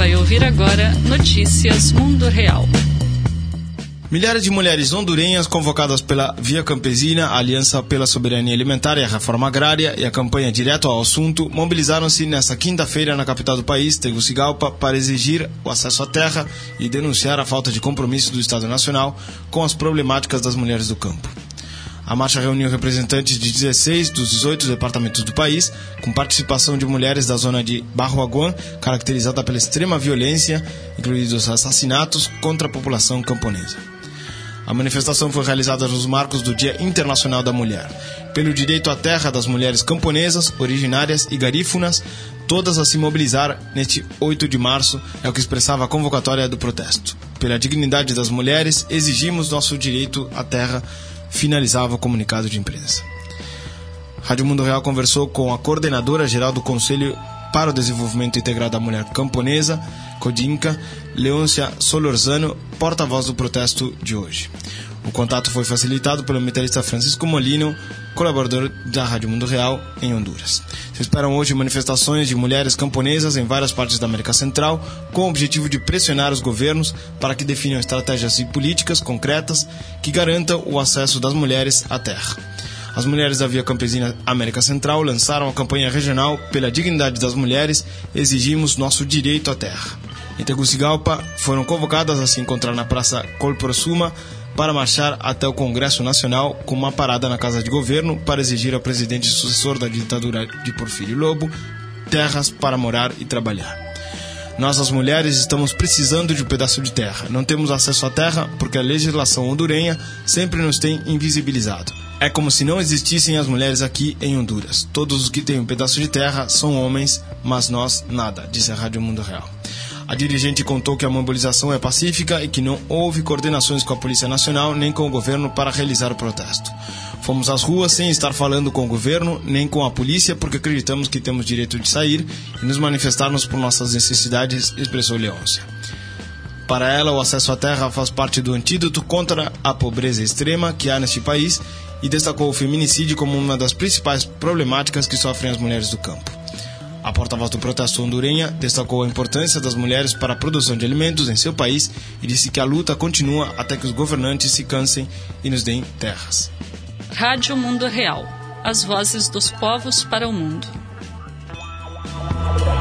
vai ouvir agora Notícias Mundo Real. Milhares de mulheres hondurenhas convocadas pela Via Campesina, a Aliança pela Soberania Alimentar e a Reforma Agrária e a campanha Direto ao Assunto mobilizaram-se nesta quinta-feira na capital do país, Tegucigalpa, para exigir o acesso à terra e denunciar a falta de compromisso do Estado Nacional com as problemáticas das mulheres do campo. A marcha reuniu representantes de 16 dos 18 departamentos do país, com participação de mulheres da zona de Barro Aguán, caracterizada pela extrema violência, incluídos assassinatos contra a população camponesa. A manifestação foi realizada nos marcos do Dia Internacional da Mulher, pelo direito à terra das mulheres camponesas, originárias e garífunas, todas a se mobilizar neste 8 de março, é o que expressava a convocatória do protesto. Pela dignidade das mulheres, exigimos nosso direito à terra, finalizava o comunicado de imprensa. Rádio Mundo Real conversou com a coordenadora geral do Conselho para o Desenvolvimento Integrado da Mulher Camponesa, CODINCA, Leôncia Solorzano, porta-voz do protesto de hoje. O contato foi facilitado pelo metalista Francisco Molino, colaborador da Rádio Mundo Real em Honduras. Se esperam hoje manifestações de mulheres camponesas em várias partes da América Central, com o objetivo de pressionar os governos para que definam estratégias e políticas concretas que garantam o acesso das mulheres à terra. As mulheres da Via Campesina América Central lançaram a campanha regional pela dignidade das mulheres, exigimos nosso direito à terra. Em Tegucigalpa, foram convocadas a se encontrar na Praça Colprosuma para marchar até o Congresso Nacional com uma parada na Casa de Governo para exigir ao presidente sucessor da ditadura de Porfírio Lobo terras para morar e trabalhar. Nós, as mulheres, estamos precisando de um pedaço de terra. Não temos acesso à terra porque a legislação hondurenha sempre nos tem invisibilizado. É como se não existissem as mulheres aqui em Honduras. Todos os que têm um pedaço de terra são homens, mas nós nada, disse a Rádio Mundo Real. A dirigente contou que a mobilização é pacífica e que não houve coordenações com a Polícia Nacional nem com o governo para realizar o protesto. Fomos às ruas sem estar falando com o governo nem com a polícia porque acreditamos que temos direito de sair e nos manifestarmos por nossas necessidades, expressou Leôncia. Para ela, o acesso à terra faz parte do antídoto contra a pobreza extrema que há neste país e destacou o feminicídio como uma das principais problemáticas que sofrem as mulheres do campo. A porta-voz do protesto hondurenha destacou a importância das mulheres para a produção de alimentos em seu país e disse que a luta continua até que os governantes se cansem e nos deem terras. Rádio Mundo Real. As vozes dos povos para o mundo.